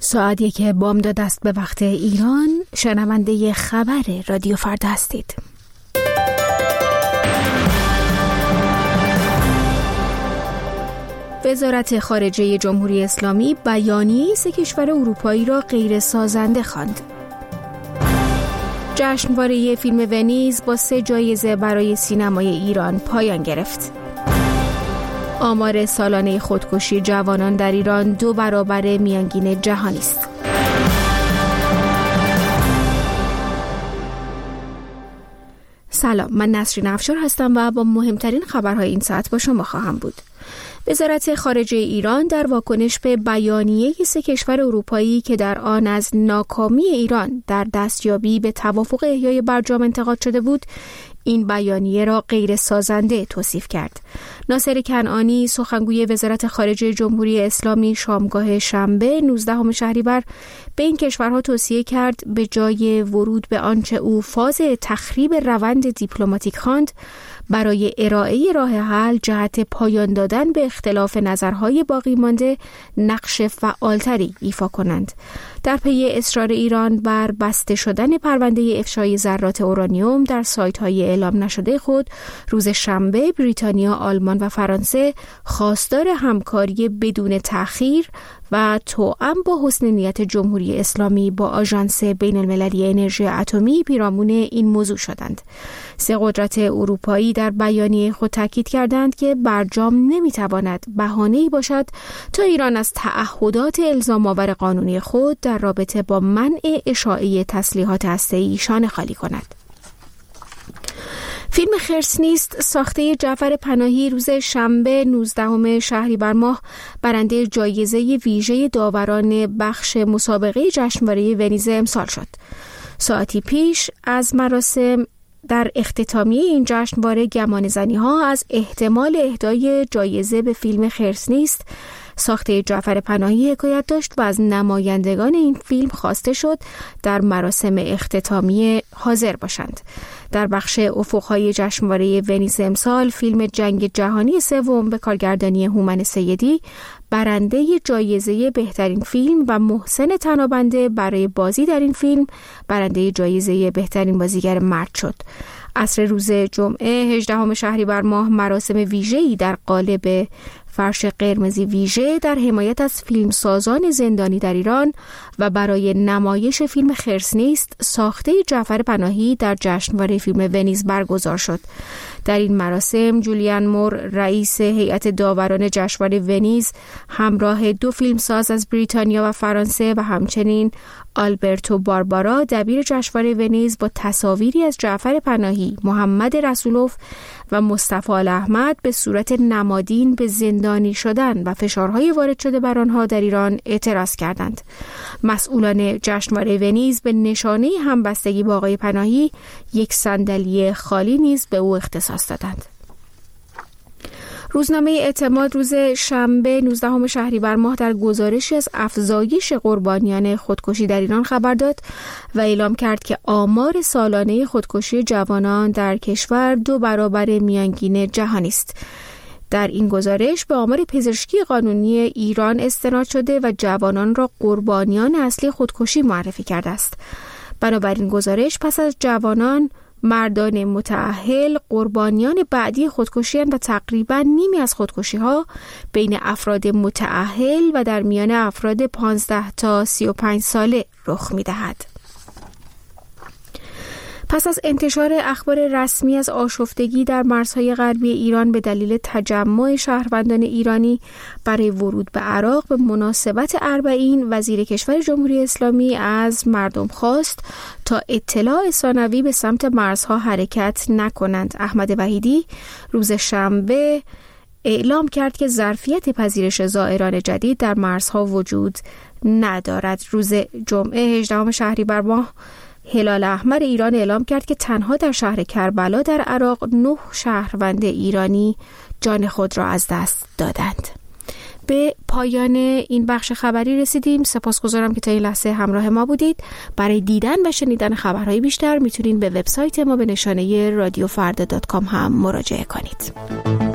ساعت 1 بامداد است به وقت ایران. شنونده خبر رادیو فردا هستید. وزارت خارجه جمهوری اسلامی بیانیه 3 کشور اروپایی را غیر سازنده خواند. جشنواره فیلم ونیز با 3 جایزه برای سینمای ایران پایان گرفت. آمار سالانه خودکشی جوانان در ایران 2 برابر میانگین جهانی است. سلام، من نسرین افشار هستم و با مهمترین خبرهای این ساعت با شما خواهم بود. وزارت خارجه ایران در واکنش به بیانیه 3 کشور اروپایی که در آن از ناکامی ایران در دستیابی به توافق احیای برجام انتقاد شده بود، این بیانیه را غیر سازنده توصیف کرد. ناصر کنعانی، سخنگوی وزارت خارجه جمهوری اسلامی، شامگاه شنبه 19 شهریور به این کشورها توصیه کرد به جای ورود به آنچه او فاز تخریب روند دیپلماتیک خواند، برای ارائه راه حل جهت پایان دادن به اختلاف نظرهای باقی مانده نقش فعالتری ایفا کنند. در پی اصرار ایران بر بسته شدن پرونده افشای ذرات اورانیوم در سایت‌های اعلام نشده خود، روز شنبه بریتانیا، آلمان و فرانسه خواستار همکاری بدون تأخیر و توأم با حسن نیت جمهوری اسلامی با آژانس بین‌المللی انرژی اتمی پیرامون این موضوع شدند. 3 قدرت اروپایی در بیانیه خود تاکید کردند که برجام نمیتواند بهانه‌ای باشد تا ایران از تعهدات الزام‌آور قانونی خود در رابطه با منع اشاعه تسلیحات هسته‌ای شانه خالی کند. فیلم خرس نیست ساخته جعفر پناهی روز شنبه 19 شهریور ماه برنده جایزه ویژه داوران بخش مسابقه جشنواره ونیز امسال شد. ساعتی پیش از مراسم در اختتامیه این جشنواره گمانه‌زنی‌ها از احتمال اهدای جایزه به فیلم خرس نیست ساخته جعفر پناهی حکایت داشت و از نمایندگان این فیلم خواسته شد در مراسم اختتامیه حاضر باشند. در بخش افق‌های جشنواره ونیز امسال فیلم جنگ جهانی سوم به کارگردانی هومن سیدی برنده جایزه بهترین فیلم و محسن تنابنده برای بازی در این فیلم برنده جایزه بهترین بازیگر مرد شد. عصر روز جمعه 18 شهریور ماه مراسم ویژه‌ای در قالب فرش قرمزی ویژه در حمایت از فیلمسازان زندانی در ایران و برای نمایش فیلم خرس نیست ساخته جعفر پناهی در جشنواره فیلم ونیز برگزار شد. در این مراسم جولیان مور رئیس هیئت داوران جشنواره ونیز همراه 2 فیلمساز از بریتانیا و فرانسه و همچنین آلبرتو باربارا دبیر جشنواره ونیز با تصاویری از جعفر پناهی، محمد رسولوف و مصطفی احمد به صورت نمادین به زندانی شدن و فشارهای وارد شده بر آنها در ایران اعتراض کردند. مسئولان جشنواره ونیز به نشانه همبستگی با آقای پناهی 1 صندلی خالی نیز به او اختصاص دادند. روزنامه اعتماد روز شنبه 19 شهریور ماه در گزارشی از افزایش قربانیان خودکشی در ایران خبر داد و اعلام کرد که آمار سالانه خودکشی جوانان در کشور 2 برابر میانگین جهانی است. در این گزارش به آمار پزشکی قانونی ایران استناد شده و جوانان را قربانیان اصلی خودکشی معرفی کرده است. بنابراین گزارش پس از جوانان، مردان متأهل قربانیان بعدی خودکشی و تقریباً نیمی از خودکشی‌ها بین افراد متأهل و در میان افراد 15 تا 35 ساله رخ می‌دهد. پس از انتشار اخبار رسمی از آشفتگی در مرزهای غربی ایران به دلیل تجمع شهروندان ایرانی برای ورود به عراق به مناسبت اربعین، وزیر کشور جمهوری اسلامی از مردم خواست تا اطلاع ثانوی به سمت مرزها حرکت نکنند. احمد وحیدی روز شنبه اعلام کرد که ظرفیت پذیرش زائران جدید در مرزها وجود ندارد. روز جمعه 18 شهریور ماه هلال احمر ایران اعلام کرد که تنها در شهر کربلا در عراق 9 شهروند ایرانی جان خود را از دست دادند. به پایان این بخش خبری رسیدیم. سپاسگزارم که تا این لحظه همراه ما بودید. برای دیدن و شنیدن خبرهای بیشتر میتونید به وبسایت ما به نشانه radiofarda.com هم مراجعه کنید.